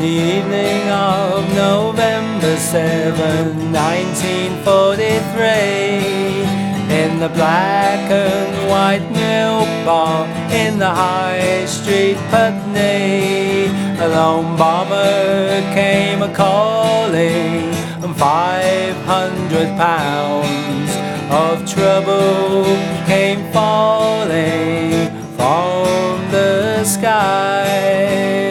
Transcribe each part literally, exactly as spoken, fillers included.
the evening of November seventh, nineteen forty-three, in the black and white milk bar in the High Street, Putney, a lone bomber came a-calling, and five hundred pounds of trouble came falling from the sky.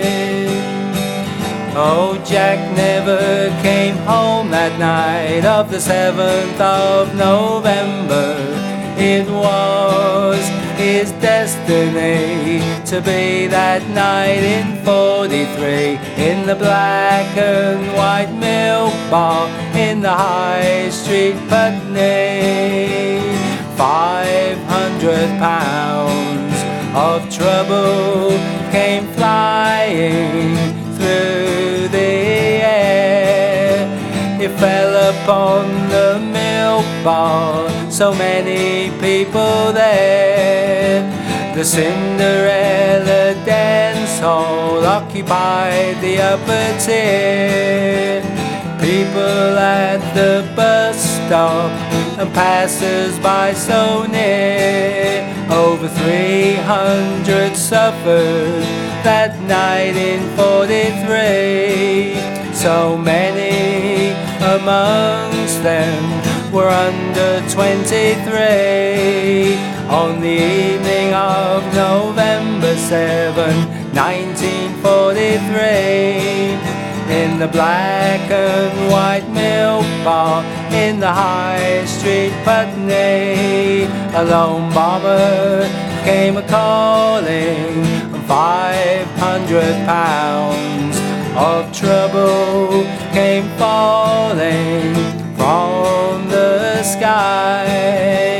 Oh, Jack never came home that night of the seventh of November. It was his destiny to be that night in forty-three, in the black and white milk bar in the High Street, Putney. Five hundred pounds of trouble came flying through the air. It fell upon the milk bar, so many people there. The Cinderella dance hall occupied the upper tier. People at the bus stop and passers-by so near. Over three hundred suffered that night in forty-three. So many amongst them were under twenty-three. On the evening of November seventh, nineteen forty-three, in the black and white milk bar in the High Street, Putney, a lone bomber came a-calling, and five hundred pounds of trouble came falling from the sky.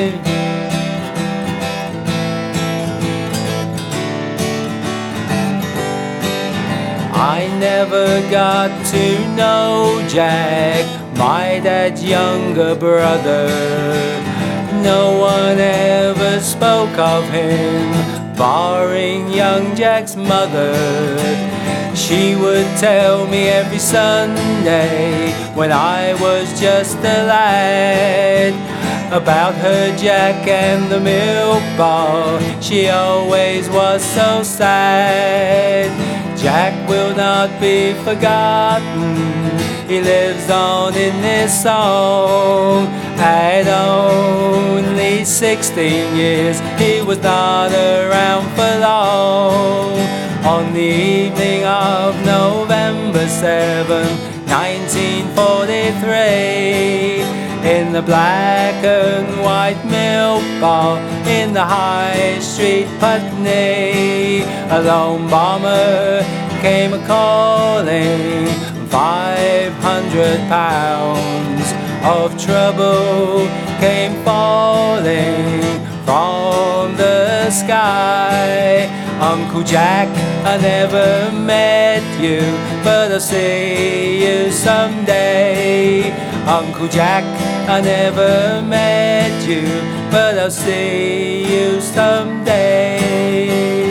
I never got to know Jack, my dad's younger brother. No one ever spoke of him, barring young Jack's mother. She would tell me every Sunday, when I was just a lad, about her Jack and the milk bar. She always was so sad. Jack will not be forgotten, he lives on in this song. At only sixteen years, he was not around for long. On the evening of November seventh, nineteen forty-three, in the black and white milk bar in the High Street, Putney, a lone bomber came a-calling, five hundred pounds of trouble came falling from the sky. Uncle Jack, I never met you, but I'll see you someday. Uncle Jack, I never met you, but I'll see you someday.